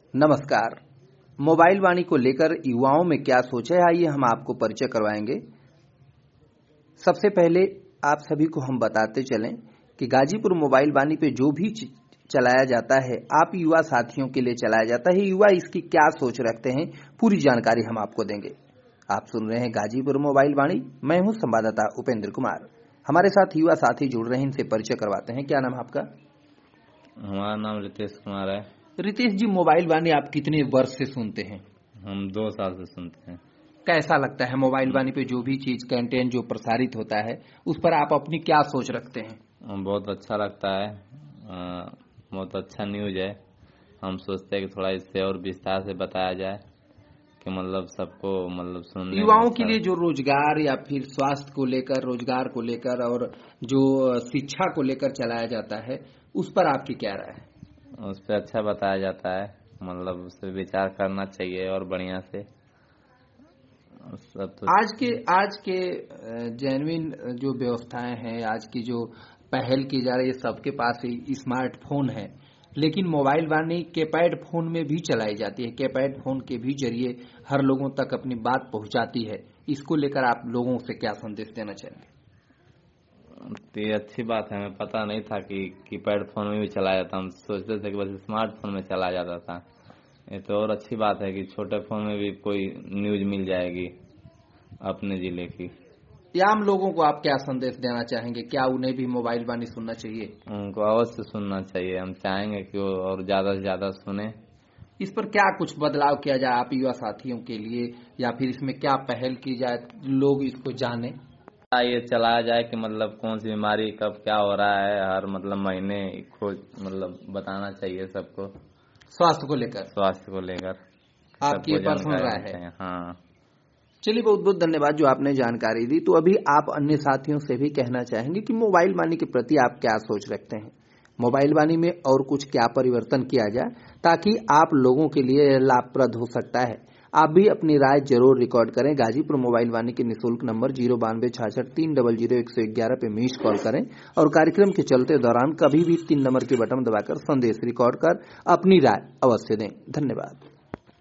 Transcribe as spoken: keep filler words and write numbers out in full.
नमस्कार। मोबाइल वाणी को लेकर युवाओं में क्या सोच है, आइए हम आपको परिचय करवाएंगे। सबसे पहले आप सभी को हम बताते चलें कि गाजीपुर मोबाइल वाणी पे जो भी चलाया जाता है, आप युवा साथियों के लिए चलाया जाता है। युवा इसकी क्या सोच रखते हैं, पूरी जानकारी हम आपको देंगे। आप सुन रहे हैं गाजीपुर मोबाइल वाणी। मैं हूं संवाददाता उपेंद्र कुमार। हमारे साथ युवा साथी जुड़ रहे हैं, इनसे परिचय करवाते हैं। क्या नाम है आपका? हमारा नाम रितेश कुमार है। रितेश जी, मोबाइल वाणी आप कितने वर्ष से सुनते हैं? हम दो साल से सुनते हैं। कैसा लगता है मोबाइल वाणी पे जो भी चीज कंटेंट जो प्रसारित होता है, उस पर आप अपनी क्या सोच रखते हैं? बहुत अच्छा लगता है, आ, बहुत अच्छा न्यूज है। हम सोचते हैं कि थोड़ा इससे और विस्तार से बताया जाए कि मतलब सबको मतलब सुनने युवाओं में के अच्छा। लिए जो रोजगार या फिर स्वास्थ्य को लेकर, रोजगार को लेकर और जो शिक्षा को लेकर चलाया जाता है, उस पर आपकी क्या राय है? उस पर अच्छा बताया जाता है, मतलब उस पर विचार करना चाहिए और बढ़िया से सब। तो आज के आज के जेन्युइन जो व्यवस्थाएं हैं, आज की जो पहल की जा रही है, सबके पास ही स्मार्टफोन है, लेकिन मोबाइल वाणी कीपैड फोन में भी चलाई जाती है। कीपैड फोन के भी जरिए हर लोगों तक अपनी बात पहुंचाती है। इसको लेकर आप लोगों से क्या संदेश देना चाहेंगे? ये अच्छी बात है, हमें पता नहीं था कि कीपैड फोन में भी चलाया जाता। हम सोचते थे कि बस स्मार्टफोन में चला जाता था। ये तो और अच्छी बात है कि छोटे फोन में भी कोई न्यूज मिल जाएगी अपने जिले की। आम लोगों को आप क्या संदेश देना चाहेंगे? क्या उन्हें भी मोबाइल वाणी सुनना चाहिए? उनको अवश्य सुनना चाहिए। हम चाहेंगे कि वो और ज्यादा से ज्यादा सुने। इस पर क्या कुछ बदलाव किया जाए आप युवा साथियों के लिए, या फिर इसमें क्या पहल की जाए, लोग इसको जाने? ये चलाया जाए कि मतलब कौन सी बीमारी कब क्या हो रहा है, हर मतलब महीने खोज मतलब बताना चाहिए सबको, स्वास्थ्य को लेकर, स्वास्थ्य को लेकर आपकी सबको पर्सनल जानकारी राय है। है। हाँ, चलिए, बहुत बहुत धन्यवाद जो आपने जानकारी दी। तो अभी आप अन्य साथियों से भी कहना चाहेंगे कि मोबाइल वाणी के प्रति आप क्या सोच रखते हैं, मोबाइल वाणी में और कुछ क्या परिवर्तन किया जाए ताकि आप लोगों के लिए लाभप्रद हो सकता है। आप भी अपनी राय जरूर रिकॉर्ड करें। गाजीपुर मोबाइल वाणी के निःशुल्क नंबर जीरो बानवे छाछठ तीन डबल जीरो एक सौ ग्यारह पे मिस कॉल करें और कार्यक्रम के चलते दौरान कभी भी तीन नंबर के बटन दबाकर संदेश रिकॉर्ड कर अपनी राय अवश्य दें। धन्यवाद।